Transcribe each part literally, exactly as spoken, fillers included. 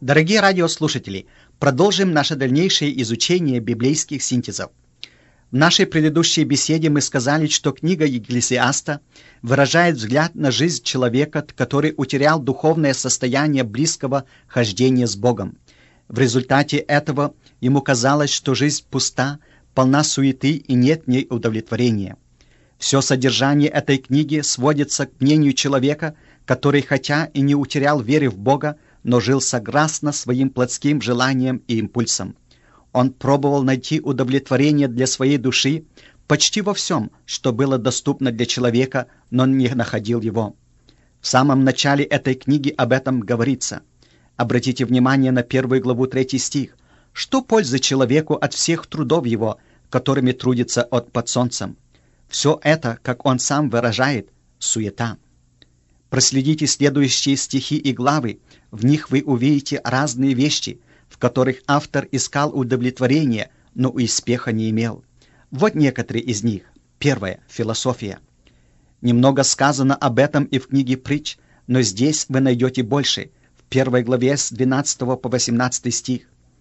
Дорогие радиослушатели, продолжим наше дальнейшее изучение библейских синтезов. В нашей предыдущей беседе мы сказали, что книга Екклесиаста выражает взгляд на жизнь человека, который утерял духовное состояние близкого хождения с Богом. В результате этого ему казалось, что жизнь пуста, полна суеты и нет в ней удовлетворения. Все содержание этой книги сводится к мнению человека, который хотя и не утерял веры в Бога, но жил согласно своим плотским желаниям и импульсам. Он пробовал найти удовлетворение для своей души почти во всем, что было доступно для человека, но не находил его. В самом начале этой книги об этом говорится. Обратите внимание на первую главу, третий стих. «Что пользы человеку от всех трудов его, которыми трудится от под солнцем?» Все это, как он сам выражает, суета. Проследите следующие стихи и главы, в них вы увидите разные вещи, в которых автор искал удовлетворения, но успеха не имел. Вот некоторые из них. Первое – философия. Немного сказано об этом и в книге «Притч», но здесь вы найдете больше, в первой главе с двенадцатого по восемнадцатый стих.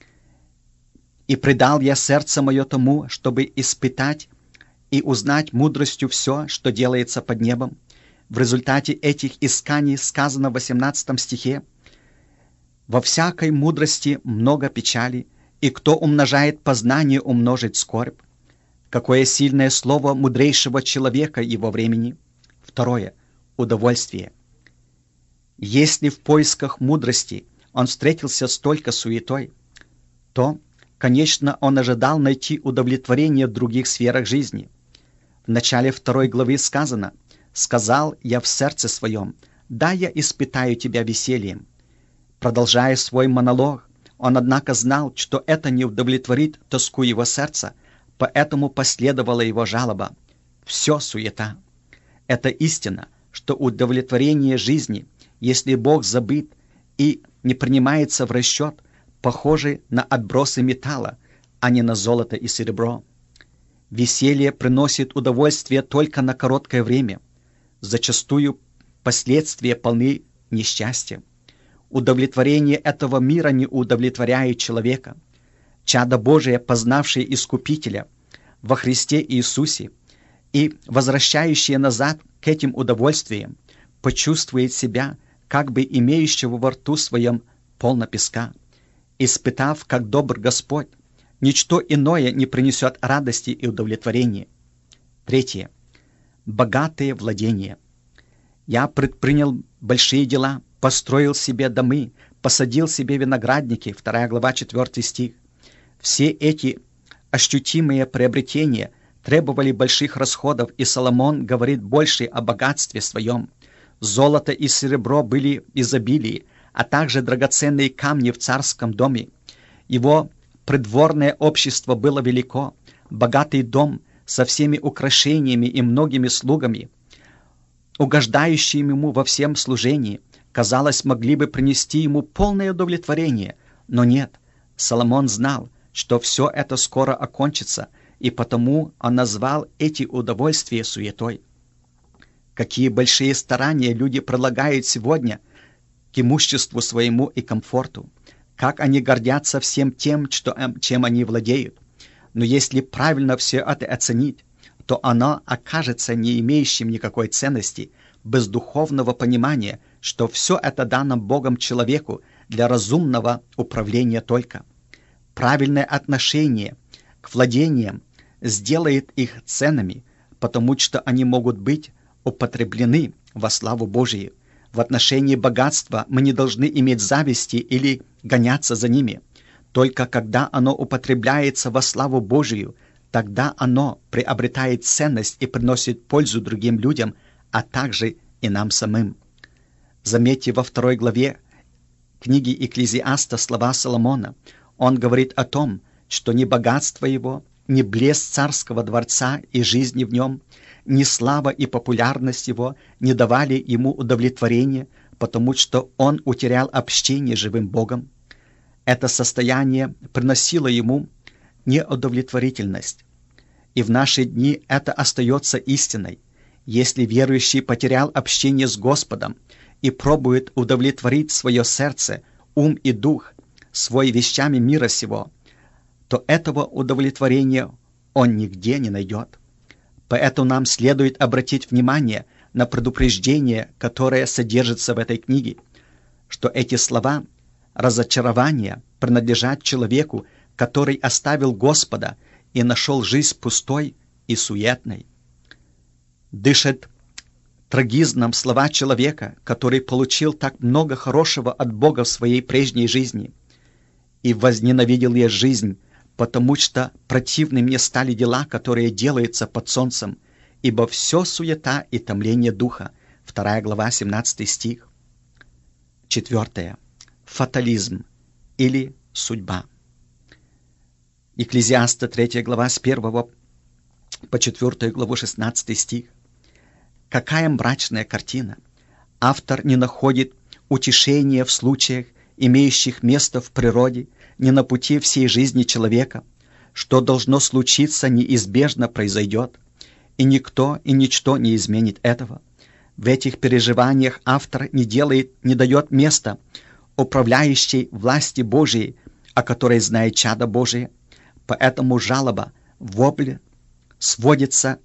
«И предал я сердце мое тому, чтобы испытать и узнать мудростью все, что делается под небом». В результате этих исканий сказано в восемнадцатом стихе: «Во всякой мудрости много печали, и кто умножает познание, умножит скорбь». Какое сильное слово мудрейшего человека его времени. Второе – удовольствие. Если в поисках мудрости он встретился с только суетой, то, конечно, он ожидал найти удовлетворение в других сферах жизни. В начале второй главы сказано: «Сказал я в сердце своем, да, я испытаю тебя весельем». Продолжая свой монолог, он, однако, знал, что это не удовлетворит тоску его сердца, поэтому последовала его жалоба. Все суета. Это истина, что удовлетворение жизни, если Бог забыт и не принимается в расчет, похожи на отбросы металла, а не на золото и серебро. Веселье приносит удовольствие только на короткое время. Зачастую последствия полны несчастья. Удовлетворение этого мира не удовлетворяет человека. Чадо Божие, познавшее Искупителя во Христе Иисусе и возвращающее назад к этим удовольствиям, почувствует себя, как бы имеющего во рту своем полно песка. Испытав, как добр Господь, ничто иное не принесет радости и удовлетворения. Третье. Богатые владения. «Я предпринял большие дела, построил себе домы, посадил себе виноградники», вторая глава, четвёртый стих. Все эти ощутимые приобретения требовали больших расходов, и Соломон говорит больше о богатстве своем. Золото и серебро были в изобилии, а также драгоценные камни в царском доме. Его придворное общество было велико, богатый дом со всеми украшениями и многими слугами, угождающими ему во всем служении, казалось, могли бы принести ему полное удовлетворение. Но нет, Соломон знал, что все это скоро окончится, и потому он назвал эти удовольствия суетой. Какие большие старания люди прилагают сегодня к имуществу своему и комфорту, как они гордятся всем тем, что, чем они владеют. Но если правильно все это оценить, то оно окажется не имеющим никакой ценности, без духовного понимания, что все это дано Богом человеку для разумного управления только. Правильное отношение к владениям сделает их ценными, потому что они могут быть употреблены во славу Божию. В отношении богатства мы не должны иметь зависти или гоняться за ними. Только когда оно употребляется во славу Божию, тогда оно приобретает ценность и приносит пользу другим людям, а также и нам самим. Заметьте во второй главе книги Екклесиаста слова Соломона. Он говорит о том, что ни богатство его, ни блеск царского дворца и жизни в нем, ни слава и популярность его не давали ему удовлетворения, потому что он утерял общение с живым Богом. Это состояние приносило ему неудовлетворительность. И в наши дни это остается истиной. Если верующий потерял общение с Господом и пробует удовлетворить свое сердце, ум и дух свой вещами мира сего, то этого удовлетворения он нигде не найдет. Поэтому нам следует обратить внимание на предупреждение, которое содержится в этой книге, что эти слова разочарования принадлежат человеку, который оставил Господа и нашел жизнь пустой и суетной. Дышит трагизмом слова человека, который получил так много хорошего от Бога в своей прежней жизни. «И возненавидел я жизнь, потому что противны мне стали дела, которые делаются под солнцем, ибо все суета и томление духа». Вторая глава, семнадцатый стих. Четвертое. Фатализм или судьба. Екклезиаста, третья глава, с первого по четвёртую главу, шестнадцатый стих. Какая мрачная картина! Автор не находит утешения в случаях, имеющих место в природе, не на пути всей жизни человека. Что должно случиться, неизбежно произойдет, и никто и ничто не изменит этого. В этих переживаниях автор не делает, не дает места управляющей власти Божией, о которой знает чадо Божие. Поэтому жалоба, вопль сводится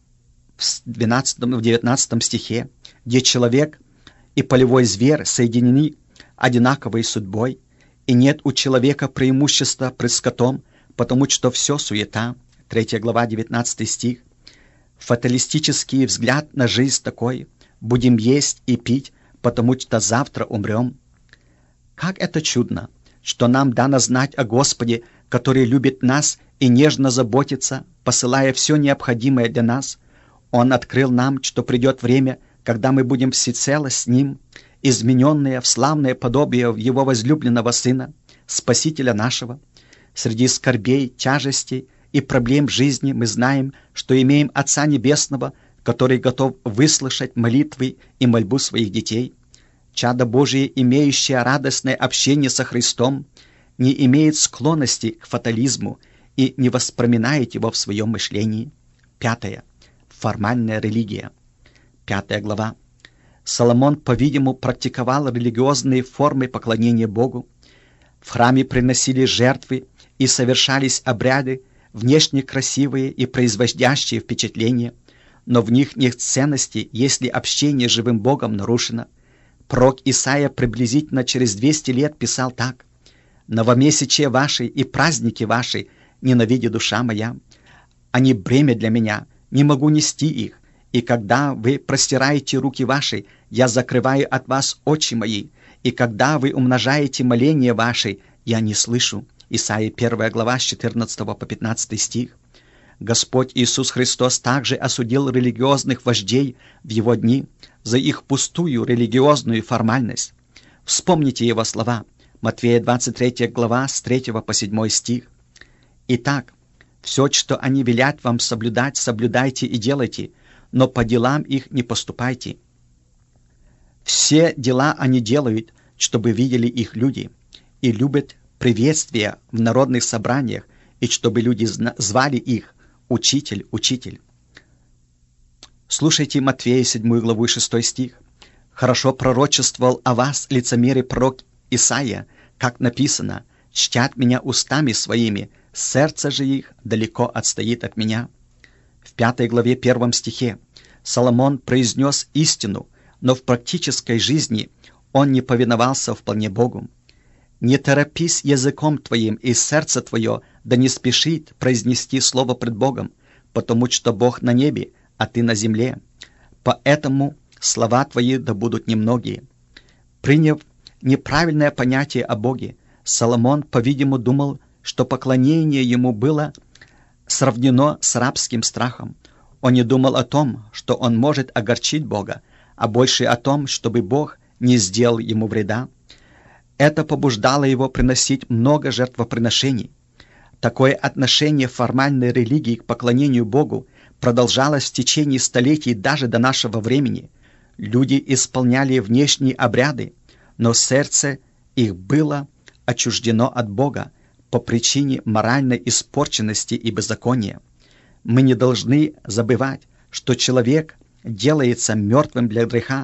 в двенадцатом, в девятнадцатом стихе, где человек и полевой зверь соединены одинаковой судьбой, и нет у человека преимущества пред скотом, потому что все суета. Третья глава, девятнадцатый стих. Фаталистический взгляд на жизнь такой: будем есть и пить, потому что завтра умрем. Как это чудно, что нам дано знать о Господе, который любит нас и нежно заботится, посылая все необходимое для нас. Он открыл нам, что придет время, когда мы будем всецело с Ним, измененные в славное подобие Его возлюбленного Сына, Спасителя нашего. Среди скорбей, тяжестей и проблем жизни мы знаем, что имеем Отца Небесного, который готов выслушать молитвы и мольбу своих детей. Чадо Божие, имеющее радостное общение со Христом, не имеет склонности к фатализму и не воспоминает его в своем мышлении. Пятое. Формальная религия. Пятая глава. Соломон, по-видимому, практиковал религиозные формы поклонения Богу. В храме приносили жертвы и совершались обряды, внешне красивые и производящие впечатление, но в них нет ценности, если общение с живым Богом нарушено. Пророк Исаия приблизительно через двести лет писал так: «Новомесячие ваши и праздники ваши ненавидит душа моя. Они бремя для меня, не могу нести их. И когда вы простираете руки ваши, я закрываю от вас очи мои. И когда вы умножаете моления ваши, я не слышу». Исаия первая глава с четырнадцатого по пятнадцатый стих. Господь Иисус Христос также осудил религиозных вождей в Его дни за их пустую религиозную формальность. Вспомните Его слова. Матфея двадцать третья глава с третьего по седьмой стих. «Итак, все, что они велят вам соблюдать, соблюдайте и делайте, но по делам их не поступайте. Все дела они делают, чтобы видели их люди, и любят приветствия в народных собраниях, и чтобы люди звали их «Учитель, Учитель». Слушайте Матфея седьмую главу шестой стих. «Хорошо пророчествовал о вас лицемерие пророк Исаия, как написано: чтят меня устами своими, сердце же их далеко отстоит от меня». В пятой главе первом стихе Соломон произнес истину, но в практической жизни он не повиновался вполне Богу. «Не торопись языком твоим, и сердце твое да не спешит произнести слово пред Богом, потому что Бог на небе, а ты на земле. Поэтому слова твои да будут немногие». Приняв неправильное понятие о Боге, Соломон, по-видимому, думал, что поклонение ему было сравнено с рабским страхом. Он не думал о том, что он может огорчить Бога, а больше о том, чтобы Бог не сделал ему вреда. Это побуждало его приносить много жертвоприношений. Такое отношение формальной религии к поклонению Богу продолжалось в течение столетий даже до нашего времени. Люди исполняли внешние обряды, но сердце их было отчуждено от Бога по причине моральной испорченности и беззакония. Мы не должны забывать, что человек делается мертвым для греха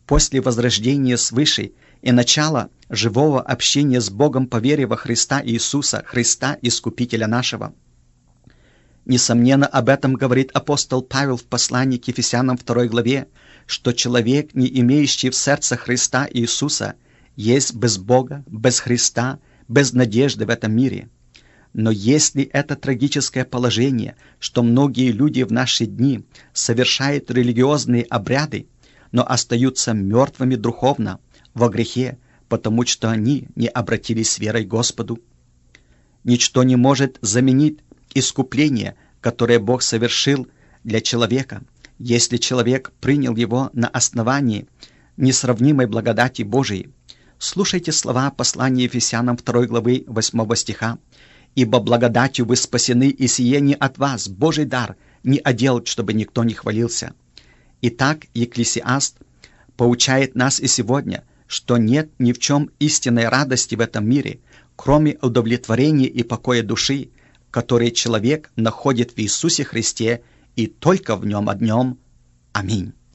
после возрождения свыше и начала живого общения с Богом по вере во Христа Иисуса, Христа Искупителя нашего. Несомненно, об этом говорит апостол Павел в послании к Ефесянам второй главе, что человек, не имеющий в сердце Христа Иисуса, есть без Бога, без Христа, без надежды в этом мире. Но если это трагическое положение, что многие люди в наши дни совершают религиозные обряды, но остаются мертвыми духовно, во грехе, потому что они не обратились верой к Господу. Ничто не может заменить искупление, которое Бог совершил для человека, если человек принял его на основании несравнимой благодати Божией. Слушайте слова послания Ефесянам второй главы восьмого стиха. «Ибо благодатью вы спасены, и сие не от вас, Божий дар, не одел, чтобы никто не хвалился». Итак, Екклесиаст поучает нас и сегодня, что нет ни в чем истинной радости в этом мире, кроме удовлетворения и покоя души, который человек находит в Иисусе Христе и только в Нем одном. Аминь.